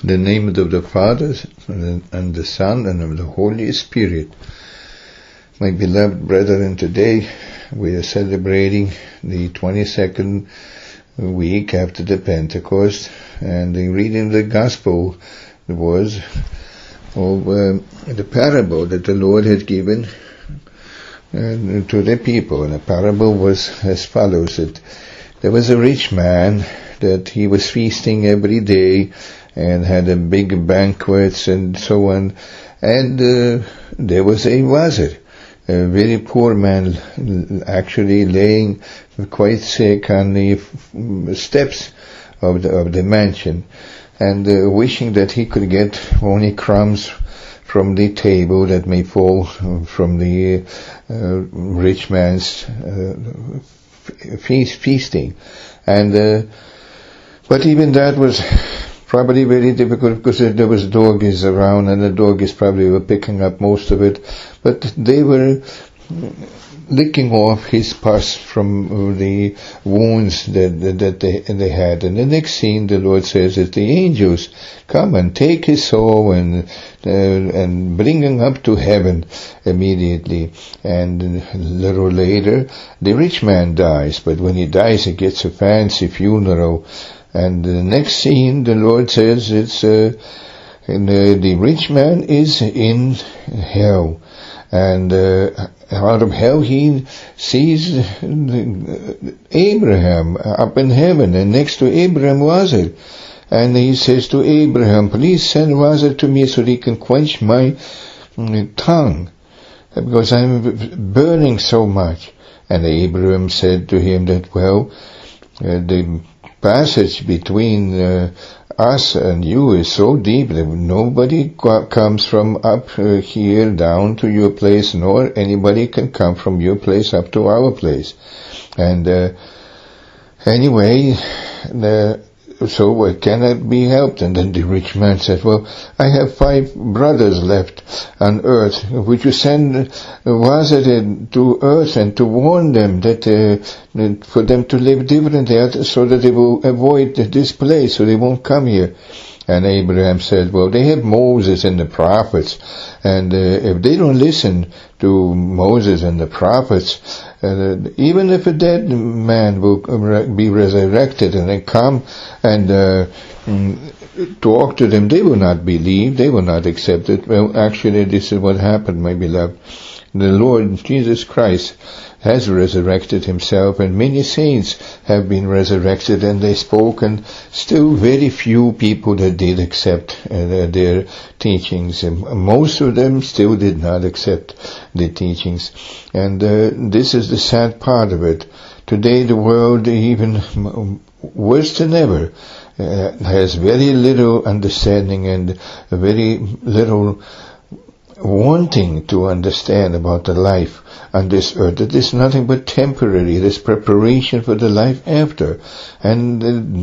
In the name of the Father, and the Son, and of the Holy Spirit. My beloved brethren, today we are celebrating the 22nd week after the Pentecost, and the reading of the Gospel was of the parable that the Lord had given to the people. And the parable was as follows: that there was a rich man that he was feasting every day and had a big banquets and so on, and there was a Lazarus, a very poor man, actually laying quite sick on the steps of the mansion, and wishing that he could get only crumbs from the table that may fall from the rich man's feasting. And but even that was probably very difficult, because there was doggies around, and the doggies probably were picking up most of it, but they were licking off his pus from the wounds that they had. And the next scene, the Lord says that the angels come and take his soul and bring him up to heaven immediately. And a little later, the rich man dies, but when he dies, he gets a fancy funeral. And the next scene, the Lord says it's the rich man is in hell, and out of hell he sees Abraham up in heaven, and next to Abraham Lazarus, and he says to Abraham, "Please send Lazarus to me so that he can quench my tongue, because I'm burning so much." And Abraham said to him that, the passage between us and you is so deep that nobody comes from up here down to your place, nor anybody can come from your place up to our place. And anyway, so it cannot be helped. And then the rich man said, "I have 5 brothers left on earth. Would you send Lazarus to earth and to warn them that for them to live differently, so that they will avoid this place, so they won't come here?" And Abraham said, "They have Moses and the prophets, and if they don't listen to Moses and the prophets, even if a dead man will be resurrected and then come and talk to them, they will not believe, they will not accept it." Well, actually, this is what happened, my beloved. The Lord Jesus Christ has resurrected himself, and many saints have been resurrected, and they spoke, and still very few people that did accept their teachings. And most of them still did not accept the teachings. And this is the sad part of it. Today the world, even worse than ever, has very little understanding and very little wanting to understand about the life on this earth. It is nothing but temporary. It is preparation for the life after. And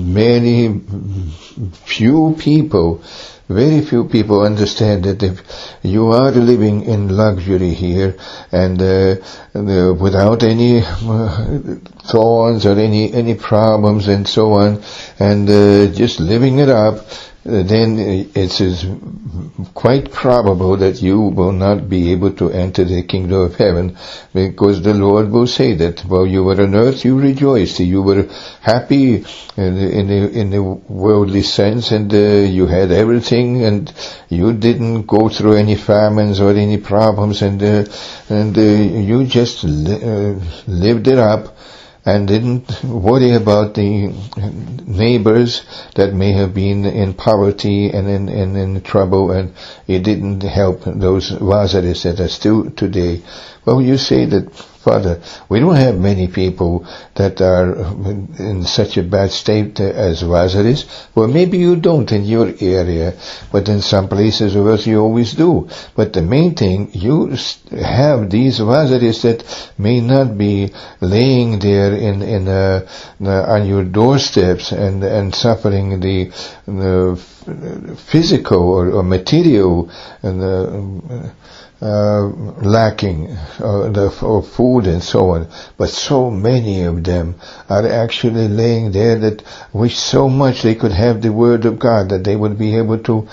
very few people understand that if you are living in luxury here, and without any thorns or any problems and so on, and just living it up, then it is quite probable that you will not be able to enter the kingdom of heaven, because the Lord will say that while you were on earth, you rejoiced, you were happy in the worldly sense, and you had everything, and you didn't go through any famines or any problems, and you just lived it up, and didn't worry about the neighbors that may have been in poverty and in trouble, and it didn't help those Lazarus that are still today. Well, you say that, "Father, we don't have many people that are in such a bad state as Lazarus." Well, maybe you don't in your area, but in some places of earth you always do. But the main thing, you have these Lazarus that may not be laying there on your doorsteps and suffering the physical or material lacking of food and so on, but so many of them are actually laying there that wish so much they could have the Word of God, that they would be able to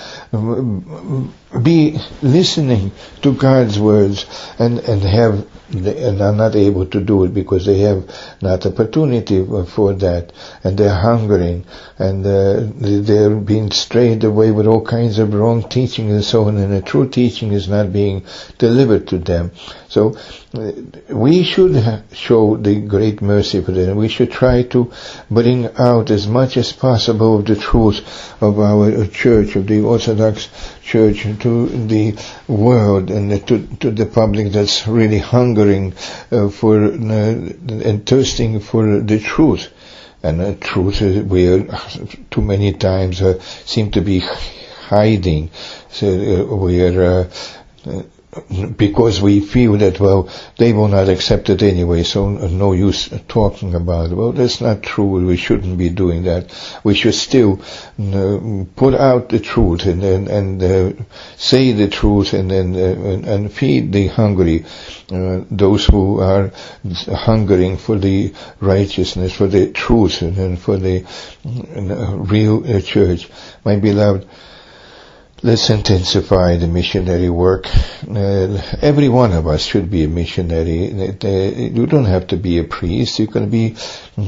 be listening to God's words and are not able to do it because they have not opportunity for that, and they're hungering, and they're being strayed away with all kinds of wrong teaching and so on, and the true teaching is not being delivered to them. So we should show the great mercy for them. We should try to bring out as much as possible of the truth of our church, of the Orthodox Church, to the world and to the public that's really hungering for and thirsting for the truth. And truth we too many times seem to be hiding. So we are because we feel that, well, they will not accept it anyway, so no use talking about it. Well, that's not true. We shouldn't be doing that. We should still put out the truth and say the truth and feed the hungry, those who are hungering for the righteousness, for the truth, and for the real church. My beloved, let's intensify the missionary work. Every one of us should be a missionary. You don't have to be a priest. You can be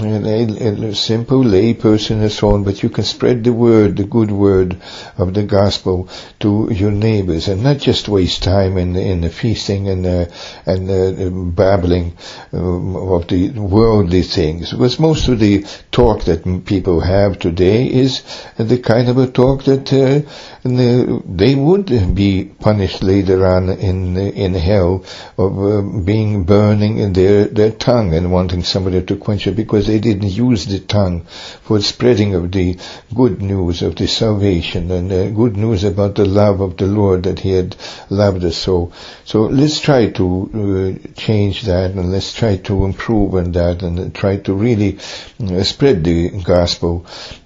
a simple lay person and so on, but you can spread the word, the good word of the gospel to your neighbors, and not just waste time in the feasting and babbling of the worldly things. Because most of the talk that people have today is the kind of a talk that they would be punished later on in hell of being burning in their tongue and wanting somebody to quench it because they didn't use the tongue for the spreading of the good news of the salvation and the good news about the love of the Lord, that He had loved us so. So let's try to change that, and let's try to improve on that, and try to really spread the gospel.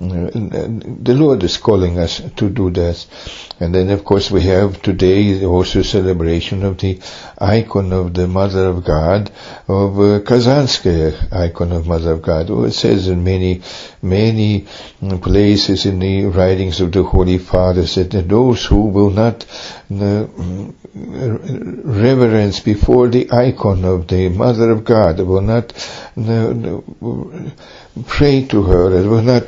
The Lord is calling us to do that. And then, of course, we have today also celebration of the icon of the Mother of God, of Kazanskaya icon of Mother of God. It says in many places in the writings of the Holy Fathers that those who will not reverence before the icon of the Mother of God, will not pray to her, will not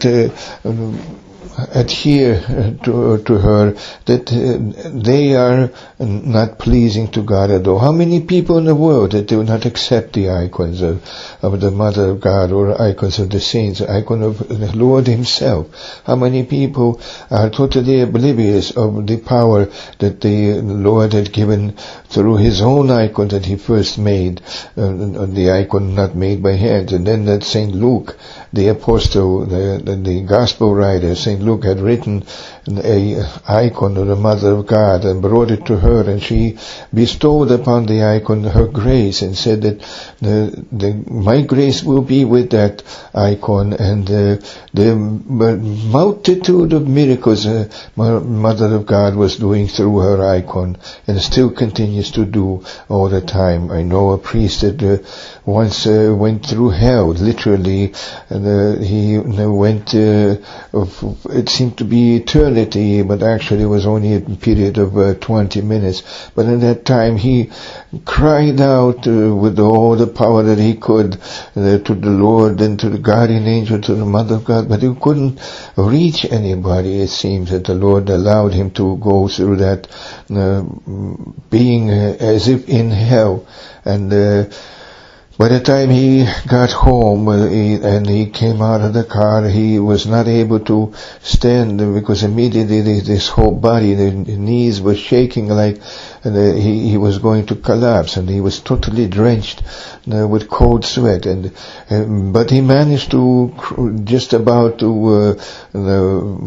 adhere to her, that they are not pleasing to God at all. How many people in the world that do not accept the icons of the Mother of God, or icons of the saints, icon of the Lord Himself? How many people are totally oblivious of the power that the Lord had given through His own icon that He first made, the icon not made by hands. And then that Saint Luke, the apostle, the gospel writer, Saint Luke had written a icon of the Mother of God and brought it to her, and she bestowed upon the icon her grace and said that my grace will be with that icon, and the multitude of miracles Mother of God was doing through her icon, and still continues to do all the time. I know a priest that once went through hell, literally, and he went, it seemed to be eternity, but actually it was only a period of 20 minutes. But in that time he cried out with all the power that he could to the Lord and to the guardian angel, to the Mother of God, but he couldn't reach anybody. It seems that the Lord allowed him to go through that, being as if in hell. And by the time he got home and he came out of the car, he was not able to stand because immediately this whole body, the knees were shaking like he was going to collapse, and he was totally drenched with cold sweat. But he managed to just about to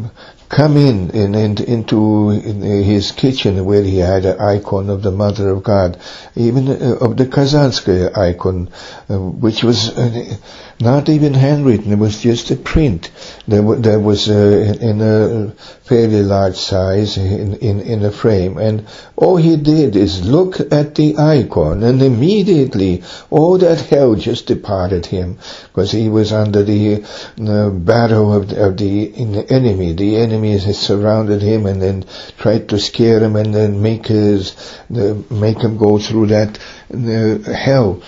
come into his kitchen where he had an icon of the Mother of God, even of the Kazanskaya icon, which was not even handwritten. It was just a print that was in a fairly large size in a frame. And all he did is look at the icon, and immediately all that hell just departed him, because he was under the battle of the enemy. The enemy has surrounded him and then tried to scare him and then make him go through that hell.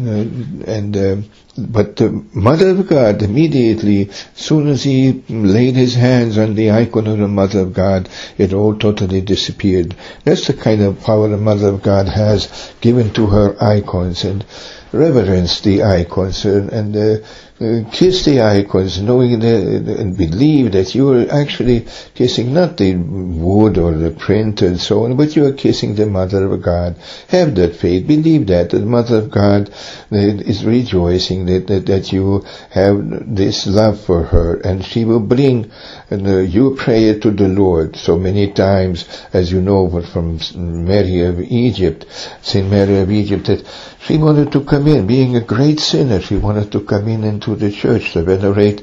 But the Mother of God, immediately, as soon as he laid his hands on the icon of the Mother of God, it all totally disappeared. That's the kind of power the Mother of God has given to her icons, and reverence the icons and kiss the icons, knowing and believe that you are actually kissing not the wood or the print and so on, but you are kissing the Mother of God. Have that faith. Believe that the Mother of God is rejoicing that you have this love for her, and she will bring your prayer to the Lord. So many times, as you know from Mary of Egypt, Saint Mary of Egypt, that she wanted to come in, being a great sinner, she wanted to come into the church to venerate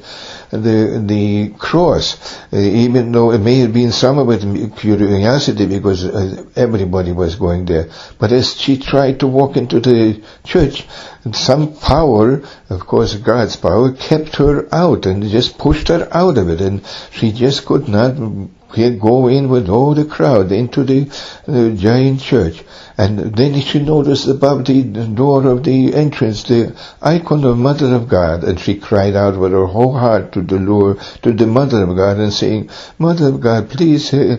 the cross, even though it may have been some with curiosity because everybody was going there. But as she tried to walk into the church, some power, of course God's power, kept her out and just pushed her out of it, and she just could not go in with all the crowd into the giant church. And then she noticed above the door of the entrance the icon of Mother of God, and she cried out with her whole heart to the Lord, to the Mother of God, and saying, Mother of God, please bear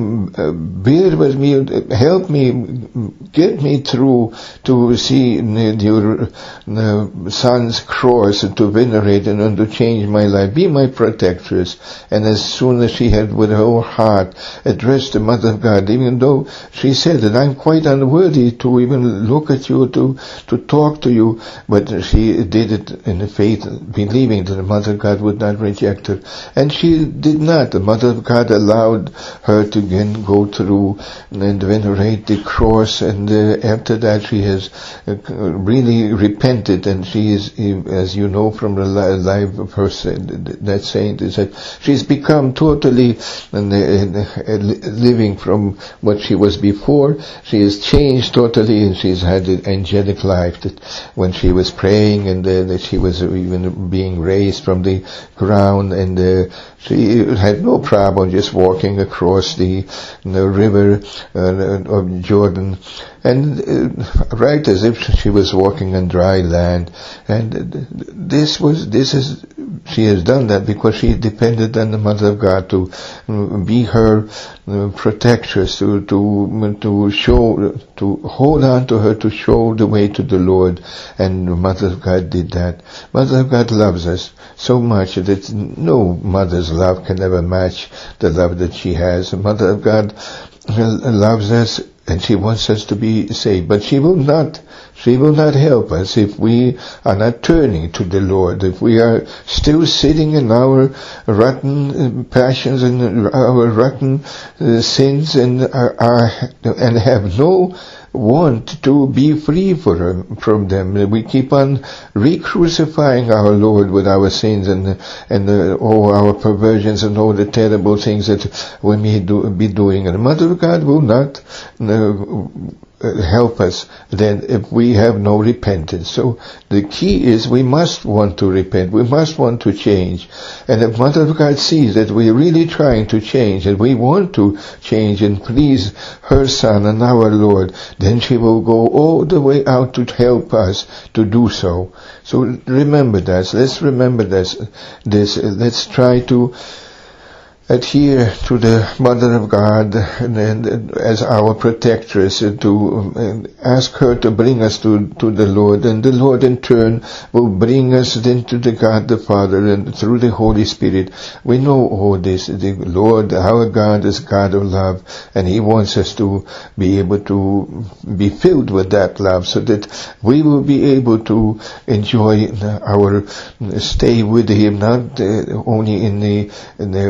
with me, help me, get me through to see your Son's cross and to venerate and to change my life. Be my protectress. And as soon as she had with her whole heart addressed the Mother of God, even though she said that I'm quite unworthy to even look at you, to talk to you, but she did it in the faith, believing that the Mother of God would not reject her. And she did not. The Mother of God allowed her to again go through and venerate the cross, and after that she has really repented, and she is, as you know from the life of her, that saint, is that she's become totally living from what she was before. She has changed totally, and she's had an angelic life, that when she was praying, and that she was even being raised from the ground, and she had no problem just walking across the river of Jordan, and right as if she was walking on dry land. And she has done that because she depended on the Mother of God to be her protectress, to hold on to her, to show the way to the Lord. And the Mother of God did that. Mother of God loves us so much that no mother's love can ever match the love that she has. The Mother of God loves us, and she wants us to be saved, but she will not help us if we are not turning to the Lord, if we are still sitting in our rotten passions and our rotten sins, and have no want to be free from them. We keep on re-crucifying our Lord with our sins and all our perversions and all the terrible things that we may be doing. And the Mother of God will not help us then if we have no repentance. So the key is we must want to repent. We must want to change. And if Mother of God sees that we're really trying to change, and we want to change and please her Son and our Lord, then she will go all the way out to help us to do so. So remember that. Let's remember this. Let's try to adhere to the Mother of God and as our protectress, to ask her to bring us to the Lord, and the Lord in turn will bring us then to the God the Father, and through the Holy Spirit. We know all this. The Lord, our God, is God of love, and He wants us to be able to be filled with that love, so that we will be able to enjoy our stay with Him, not only in the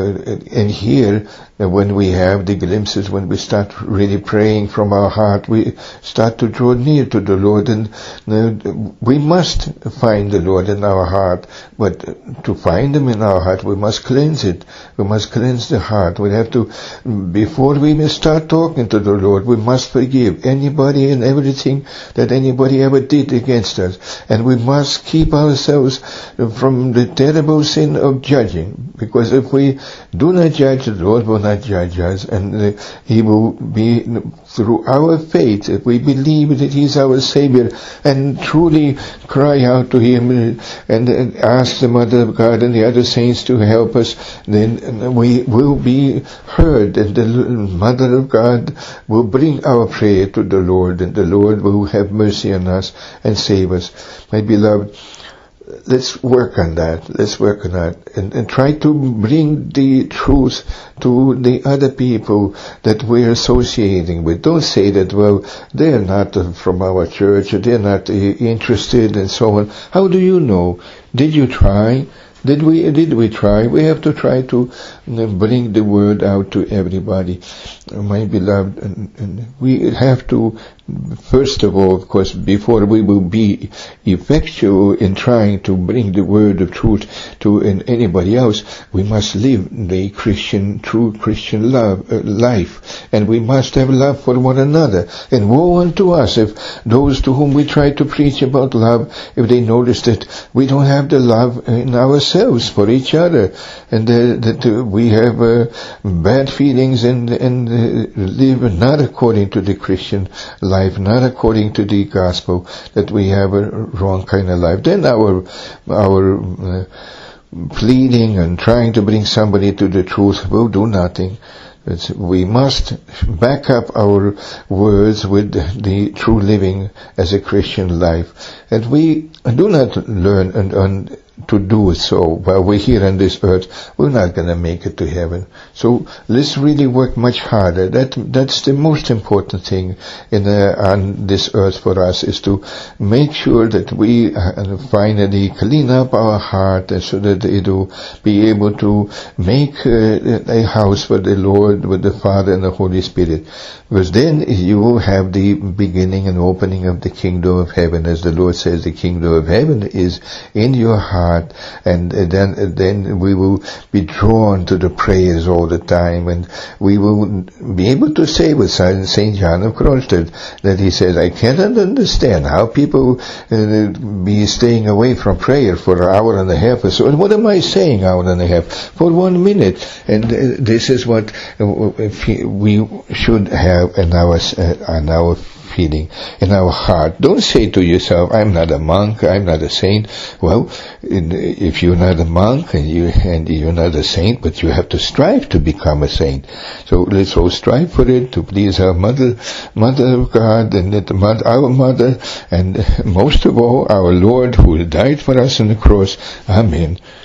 And here, when we have the glimpses, when we start really praying from our heart, we start to draw near to the Lord, and we must find the Lord in our heart. But to find Him in our heart, we must cleanse it. We must cleanse the heart. We have to, before we may start talking to the Lord, we must forgive anybody and everything that anybody ever did against us. And we must keep ourselves from the terrible sin of judging. Because if we do not judge, the Lord will not judge us, and He will be, through our faith, if we believe that He is our Savior and truly cry out to Him and ask the Mother of God and the other saints to help us, then we will be heard, and the Mother of God will bring our prayer to the Lord, and the Lord will have mercy on us and save us. My beloved, let's work on that. Let's work on that. And try to bring the truth to the other people that we're associating with. Don't say that, well, they're not from our church, or they're not interested, and so on. How do you know? Did you try? Did we try? We have to try to bring the word out to everybody, my beloved, and we have to, first of all, of course, before we will be effectual in trying to bring the word of truth to anybody else, we must live the true Christian life, and we must have love for one another. And woe unto us if those to whom we try to preach about love, if they notice that we don't have the love in ourselves for each other, and that we have bad feelings and live not according to the Christian life, not according to the gospel, that we have a wrong kind of life. Then our pleading and trying to bring somebody to the truth will do nothing. We must back up our words with the true living as a Christian life. And we do not learn to do it so while we're here on this earth. We're not going to make it to heaven. So let's really work much harder. That's the most important thing on this earth for us, is to make sure that we finally clean up our heart, and so that it will be able to make a house for the Lord with the Father and the Holy Spirit. Because then you will have the beginning and opening of the kingdom of heaven. As the Lord says, the kingdom of heaven is in your heart, and then we will be drawn to the prayers all the time, and we will be able to say with St. John of Kronstadt that he says, I cannot understand how people be staying away from prayer for an hour and a half or so. And what am I saying, hour and a half? For 1 minute. And this is what we should have in our feeling, in our heart. Don't say to yourself, I'm not a monk, I'm not a saint. Well, if you're not a monk and you're not a saint, but you have to strive to become a saint. So let's all strive for it, to please our Mother of God, and our Mother, and most of all, our Lord, who died for us on the cross. Amen.